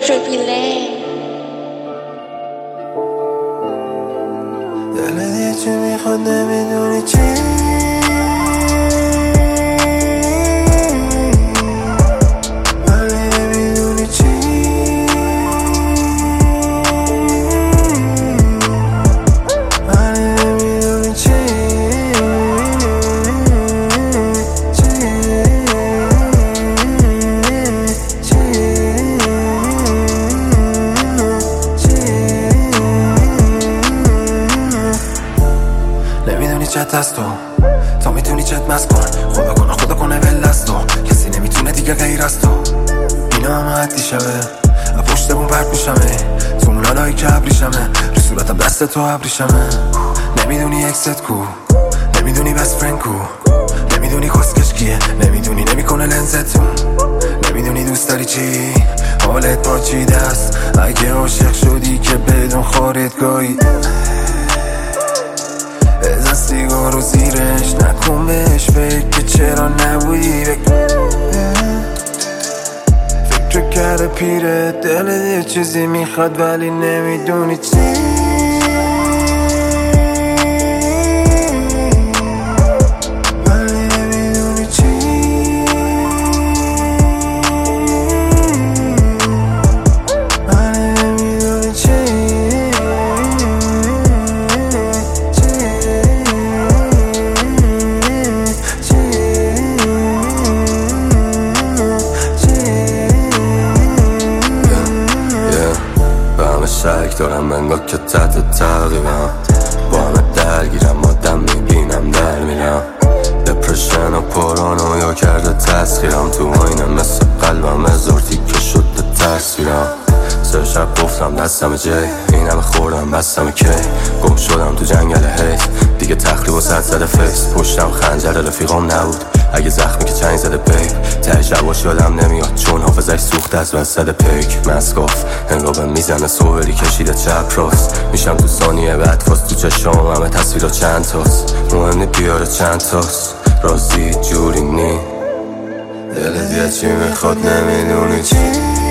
دلت یه چی میخواد نمیدونی چی ولی نمیدونی چی ولی نمیدونی چی نمیدونی چت هست تا میتونی چت مست کن خدا کنه ول از تو کسی نمیتونه دیگه غیر از تو اینا همه حدی شبه پشتمون پرد میشمه تو اون لالایی که ابریشمه رو صورتم دست تو ابریشمه نمیدونی اکست کو نمیدونی بست فرند کو نمیدونی کسکش کیه نمیدونی نمیکنه لنزتون نمیدونی دوست داری چی حالت پاچیده است اگه عاشق شدی که بدون خاردگاهی بزن سیگارو زیرش نکن بهش فکر که چرا نبودی فکر کرده پیره دلت یه چیزی میخواد ولی نمیدونی چی شک دارم انگار که تحت تقریبم با همه درگیرم آدم میبینم در میرم دپرشن و پارانویا کرده تسخیرم تو آینه مثل قلبم هزار تیکه شده تصویرم سر شب گفتم دستم جی این همه خوردم بستم کی گم شدم تو جنگل هیت دیگه تخریب و صد زده فیس پشتم خنجر رفیقام نبود اگه زخمی که چنگ زده بیب ته شباش یادم نمیاد چون حافظش سوخته از وسط پیک مسکاف هنگابه میزنه صوبری کشیده چپ راست میشم تو ثانیه بعد فاست تو چشام همه تصویرها چند تاست مهم نی بیاره چند تاست رازی جوری نی دلت یه چی میخواد نمیدونی چی